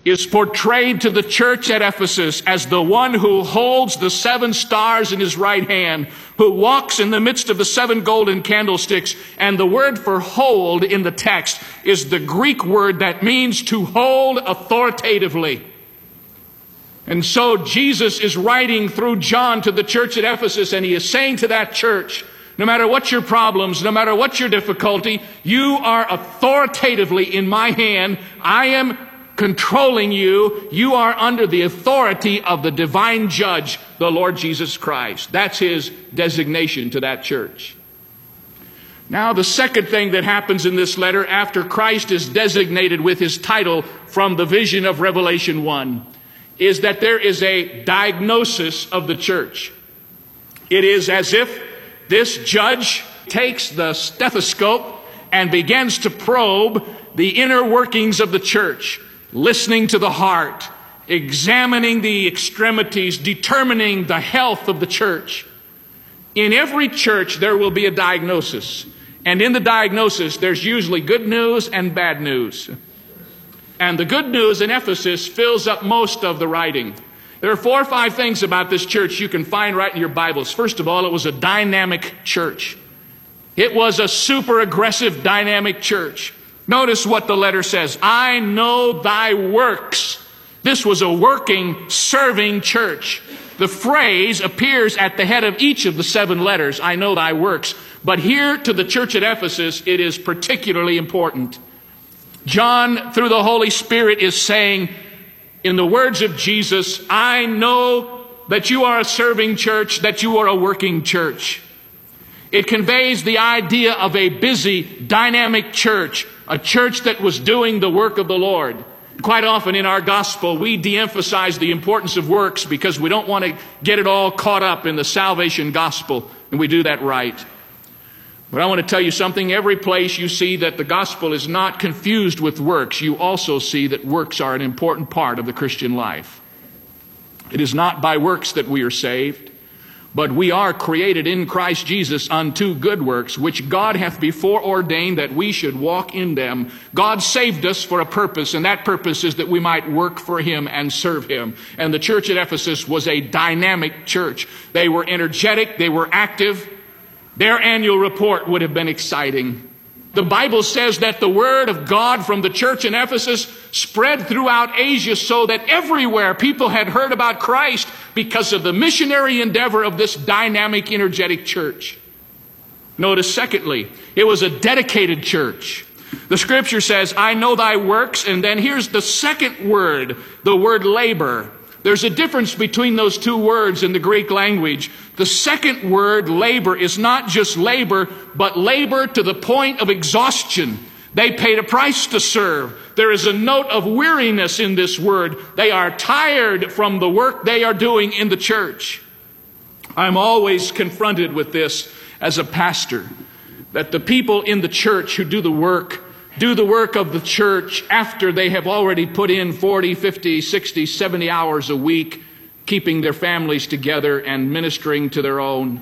is portrayed to the church at Ephesus as the one who holds the 7 stars in his right hand, who walks in the midst of the 7 golden candlesticks. And the word for hold in the text is the Greek word that means to hold authoritatively. And so Jesus is writing through John to the church at Ephesus, and he is saying to that church, no matter what your problems, no matter what your difficulty, you are authoritatively in my hand. I am controlling you. You are under the authority of the divine judge, the Lord Jesus Christ. That's his designation to that church. Now, the second thing that happens in this letter after Christ is designated with his title from the vision of Revelation 1 is that there is a diagnosis of the church. It is as if this judge takes the stethoscope and begins to probe the inner workings of the church, listening to the heart, examining the extremities, determining the health of the church. In every church, there will be a diagnosis. And in the diagnosis, there's usually good news and bad news. And the good news in Ephesus fills up most of the writing. There are 4 or 5 things about this church you can find right in your Bibles. First of all, it was a dynamic church. It was a super aggressive, dynamic church. Notice what the letter says. I know thy works. This was a working, serving church. The phrase appears at the head of each of the 7 letters, I know thy works. But here to the church at Ephesus, it is particularly important. John, through the Holy Spirit, is saying, in the words of Jesus, I know that you are a serving church, that you are a working church. It conveys the idea of a busy, dynamic church, a church that was doing the work of the Lord. Quite often in our gospel, we de-emphasize the importance of works because we don't want to get it all caught up in the salvation gospel, and we do that right. But I want to tell you something. Every place you see that the gospel is not confused with works, you also see that works are an important part of the Christian life. It is not by works that we are saved, but we are created in Christ Jesus unto good works, which God hath before ordained that we should walk in them. God saved us for a purpose, and that purpose is that we might work for him and serve him. And the church at Ephesus was a dynamic church. They were energetic, they were active. Their annual report would have been exciting. The Bible says that the word of God from the church in Ephesus spread throughout Asia so that everywhere people had heard about Christ because of the missionary endeavor of this dynamic, energetic church. Notice, secondly, it was a dedicated church. The scripture says, I know thy works, and then here's the second word, the word labor. There's a difference between those 2 words in the Greek language. The second word, labor, is not just labor, but labor to the point of exhaustion. They paid a price to serve. There is a note of weariness in this word. They are tired from the work they are doing in the church. I'm always confronted with this as a pastor, that the people in the church who do the work of the church after they have already put in 40, 50, 60, 70 hours a week, keeping their families together and ministering to their own.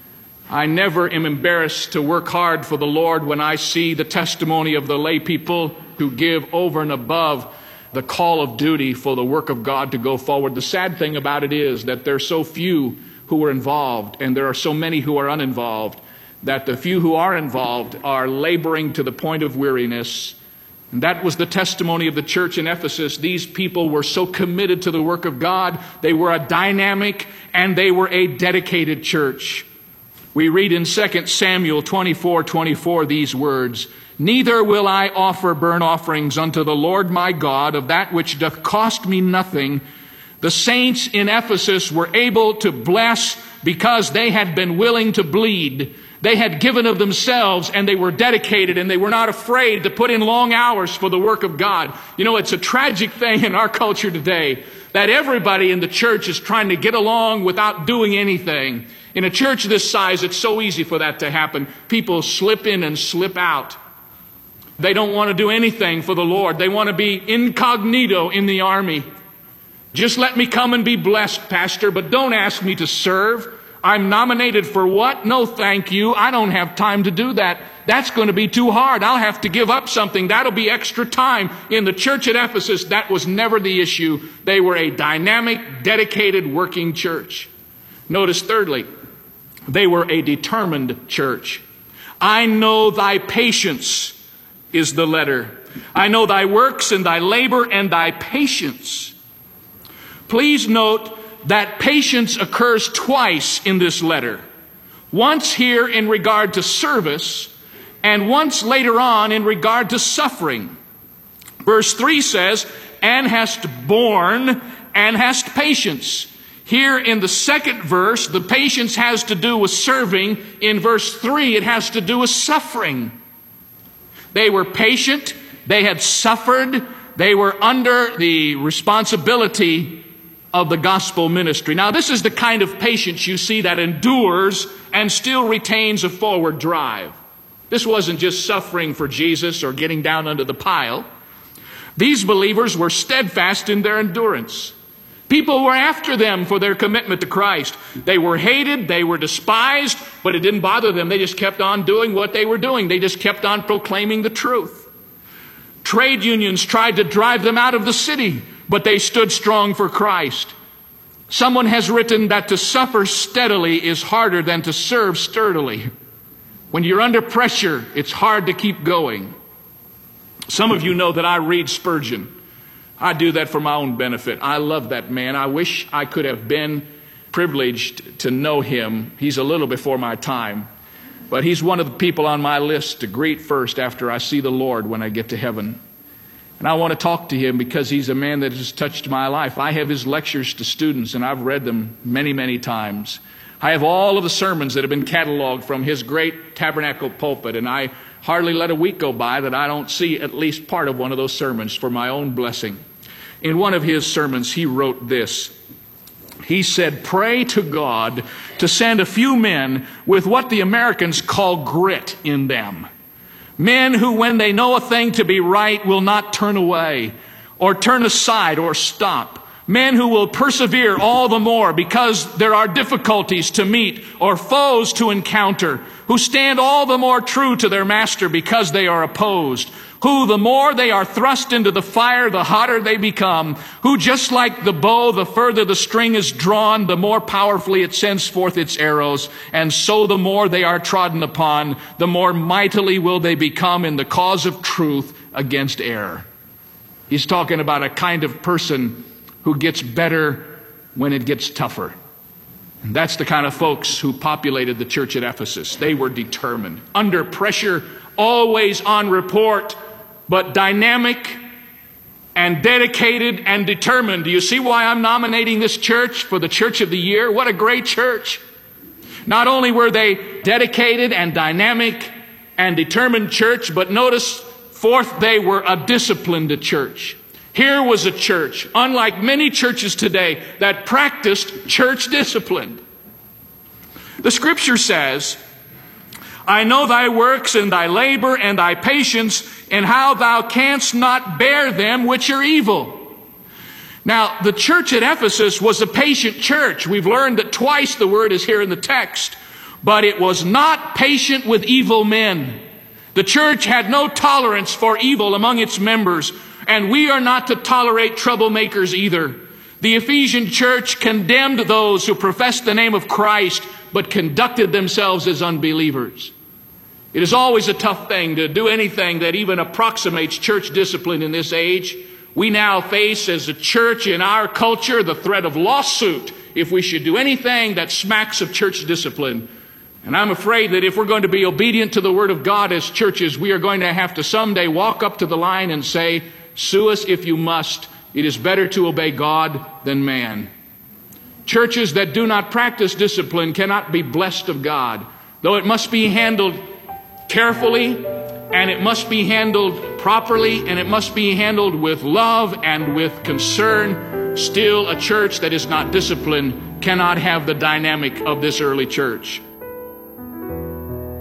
I never am embarrassed to work hard for the Lord when I see the testimony of the lay people who give over and above the call of duty for the work of God to go forward. The sad thing about it is that there are so few who are involved, and there are so many who are uninvolved, that the few who are involved are laboring to the point of weariness. And that was the testimony of the church in Ephesus. These people were so committed to the work of God. They were a dynamic and they were a dedicated church. We read in 2 Samuel 24:24 these words, Neither will I offer burnt offerings unto the Lord my God of that which doth cost me nothing. The saints in Ephesus were able to bless because they had been willing to bleed. They had given of themselves, and they were dedicated, and they were not afraid to put in long hours for the work of God. You know, it's a tragic thing in our culture today that everybody in the church is trying to get along without doing anything. In a church this size, it's so easy for that to happen. People slip in and slip out. They don't want to do anything for the Lord. They want to be incognito in the army. Just let me come and be blessed, Pastor, but don't ask me to serve. I'm nominated for what? No, thank you. I don't have time to do that. That's going to be too hard. I'll have to give up something. That'll be extra time. In the church at Ephesus, that was never the issue. They were a dynamic, dedicated, working church. Notice thirdly, they were a determined church. I know thy patience is the letter. I know thy works and thy labor and thy patience. Please note that patience occurs twice in this letter. Once here in regard to service, and once later on in regard to suffering. Verse 3 says, and hast borne and hast patience. Here in the second verse, the patience has to do with serving. In verse 3, it has to do with suffering. They were patient. They had suffered. They were under the responsibility of the gospel ministry. Now, this is the kind of patience you see that endures and still retains a forward drive. This wasn't just suffering for Jesus or getting down under the pile. These believers were steadfast in their endurance. People were after them for their commitment to Christ. They were hated, they were despised, but it didn't bother them. They just kept on doing what they were doing. They just kept on proclaiming the truth. Trade unions tried to drive them out of the city, but they stood strong for Christ. Someone has written that to suffer steadily is harder than to serve sturdily. When you're under pressure, it's hard to keep going. Some of you know that I read Spurgeon. I do that for my own benefit. I love that man. I wish I could have been privileged to know him. He's a little before my time. But he's one of the people on my list to greet first after I see the Lord when I get to heaven. And I want to talk to him because he's a man that has touched my life. I have his lectures to students, and I've read them many, many times. I have all of the sermons that have been cataloged from his great tabernacle pulpit, and I hardly let a week go by that I don't see at least part of one of those sermons for my own blessing. In one of his sermons, he wrote this. He said, pray to God to send a few men with what the Americans call grit in them. Men who, when they know a thing to be right, will not turn away or turn aside or stop. Men who will persevere all the more because there are difficulties to meet or foes to encounter, who stand all the more true to their master because they are opposed, who the more they are thrust into the fire, the hotter they become, who just like the bow, the further the string is drawn, the more powerfully it sends forth its arrows, and so the more they are trodden upon, the more mightily will they become in the cause of truth against error. He's talking about a kind of person who gets better when it gets tougher. And that's the kind of folks who populated the church at Ephesus. They were determined, under pressure, always on report, but dynamic and dedicated and determined. Do you see why I'm nominating this church for the Church of the Year? What a great church. Not only were they dedicated and dynamic and determined church, but notice, fourth, they were a disciplined church. Here was a church, unlike many churches today, that practiced church discipline. The scripture says, I know thy works and thy labor and thy patience, and how thou canst not bear them which are evil. Now, the church at Ephesus was a patient church. We've learned that twice the word is here in the text. But it was not patient with evil men. The church had no tolerance for evil among its members. And we are not to tolerate troublemakers either. The Ephesian church condemned those who professed the name of Christ, but conducted themselves as unbelievers. It is always a tough thing to do anything that even approximates church discipline in this age. We now face as a church in our culture the threat of lawsuit if we should do anything that smacks of church discipline. And I'm afraid that if we're going to be obedient to the Word of God as churches, we are going to have to someday walk up to the line and say, sue us if you must. It is better to obey God than man. Churches that do not practice discipline cannot be blessed of God. Though it must be handled carefully, and it must be handled properly, and it must be handled with love and with concern, still a church that is not disciplined cannot have the dynamic of this early church.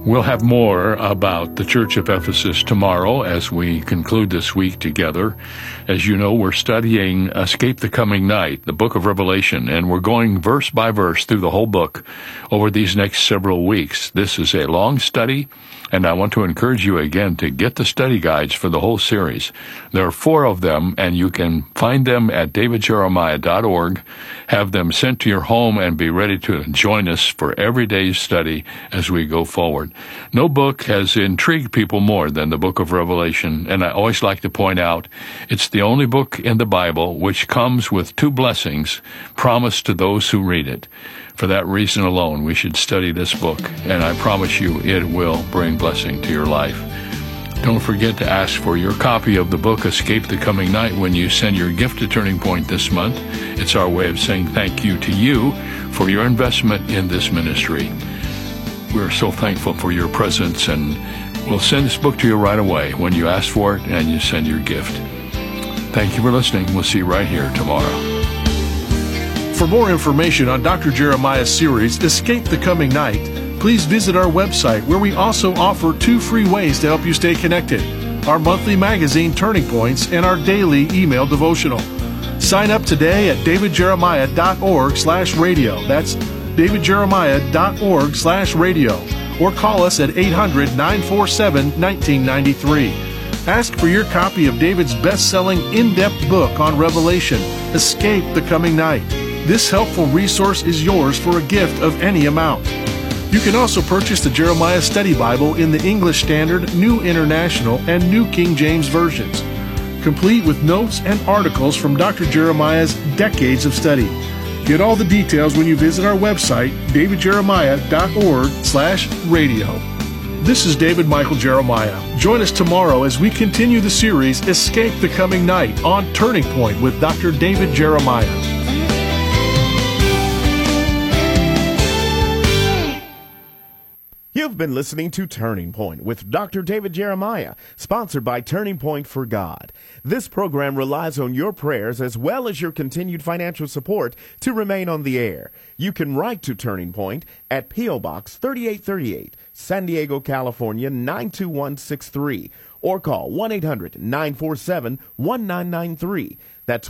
We'll have more about the Church of Ephesus tomorrow as we conclude this week together. As you know, we're studying Escape the Coming Night, the book of Revelation, and we're going verse by verse through the whole book over these next several weeks. This is a long study, and I want to encourage you again to get the study guides for the whole series. There are 4 of them, and you can find them at davidjeremiah.org, have them sent to your home, and be ready to join us for every day's study as we go forward. No book has intrigued people more than the book of Revelation, and I always like to point out it's the only book in the Bible which comes with 2 blessings promised to those who read it. For that reason alone, we should study this book, and I promise you it will bring blessing to your life. Don't forget to ask for your copy of the book Escape the Coming Night when you send your gift to Turning Point this month. It's our way of saying thank you to you for your investment in this ministry. We're so thankful for your presence, and we'll send this book to you right away when you ask for it and you send your gift. Thank you for listening. We'll see you right here tomorrow. For more information on Dr. Jeremiah's series, Escape the Coming Night, please visit our website, where we also offer 2 free ways to help you stay connected: our monthly magazine, Turning Points, and our daily email devotional. Sign up today at davidjeremiah.org/radio. That's davidjeremiah.org/radio. Or call us at 800-947-1993. Ask for your copy of David's best-selling in-depth book on Revelation, Escape the Coming Night. This helpful resource is yours for a gift of any amount. You can also purchase the Jeremiah Study Bible in the English Standard, New International, and New King James versions, complete with notes and articles from Dr. Jeremiah's decades of study. Get all the details when you visit our website, davidjeremiah.org/radio. This is David Michael Jeremiah. Join us tomorrow as we continue the series Escape the Coming Night on Turning Point with Dr. David Jeremiah. You've been listening to Turning Point with Dr. David Jeremiah, sponsored by Turning Point for God. This program relies on your prayers as well as your continued financial support to remain on the air. You can write to Turning Point at P.O. Box 3838, San Diego, California 92163, or call 1-800-947-1993. That's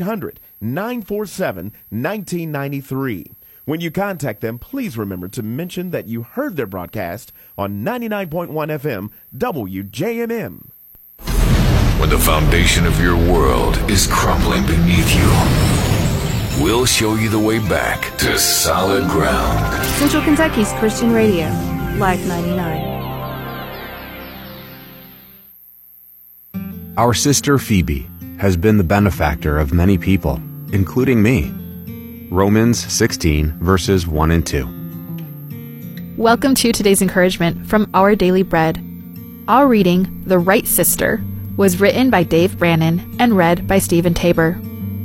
1-800-947-1993. When you contact them, please remember to mention that you heard their broadcast on 99.1 FM WJMM. When the foundation of your world is crumbling beneath you, we'll show you the way back to solid ground. Central Kentucky's Christian Radio, Life 99. Our sister Phoebe has been the benefactor of many people, including me. Romans 16, verses 1 and 2. Welcome to today's encouragement from Our Daily Bread. Our reading, The Right Sister, was written by Dave Brannon and read by Stephen Tabor.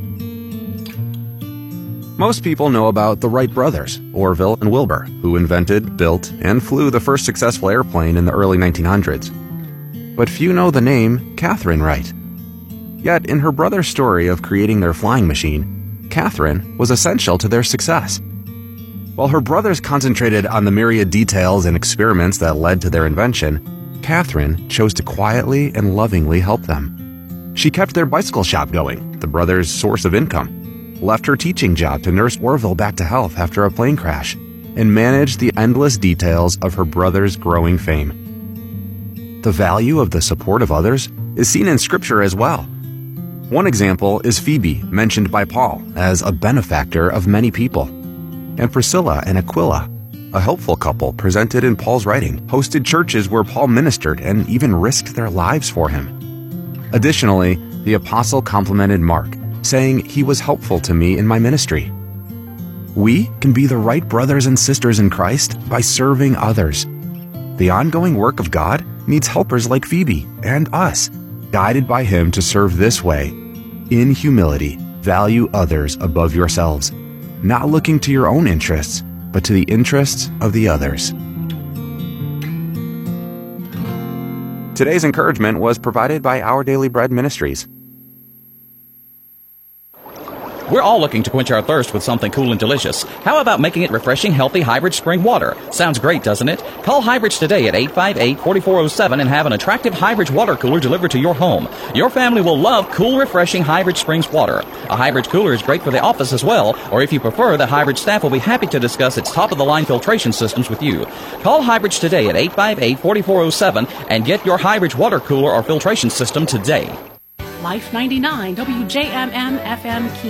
Most people know about the Wright brothers, Orville and Wilbur, who invented, built, and flew the first successful airplane in the early 1900s. But few know the name Catherine Wright. Yet, in her brother's story of creating their flying machine, Catherine was essential to their success. While her brothers concentrated on the myriad details and experiments that led to their invention, Catherine chose to quietly and lovingly help them. She kept their bicycle shop going, the brothers' source of income, left her teaching job to nurse Orville back to health after a plane crash, and managed the endless details of her brother's growing fame. The value of the support of others is seen in Scripture as well. One example is Phoebe, mentioned by Paul as a benefactor of many people, and Priscilla and Aquila, a helpful couple presented in Paul's writing, hosted churches where Paul ministered and even risked their lives for him. Additionally, the apostle complimented Mark, saying he was helpful to me in my ministry. We can be the right brothers and sisters in Christ by serving others. The ongoing work of God needs helpers like Phoebe and us, guided by him to serve this way. In humility, value others above yourselves, not looking to your own interests, but to the interests of the others. Today's encouragement was provided by Our Daily Bread Ministries. We're all looking to quench our thirst with something cool and delicious. How about making it refreshing, healthy Highbridge spring water? Sounds great, doesn't it? Call Highbridge today at 858-4407 and have an attractive Highbridge water cooler delivered to your home. Your family will love cool, refreshing Highbridge Springs water. A Highbridge cooler is great for the office as well, or if you prefer, the Highbridge staff will be happy to discuss its top-of-the-line filtration systems with you. Call Highbridge today at 858-4407 and get your Highbridge water cooler or filtration system today. Life 99 WJMM FM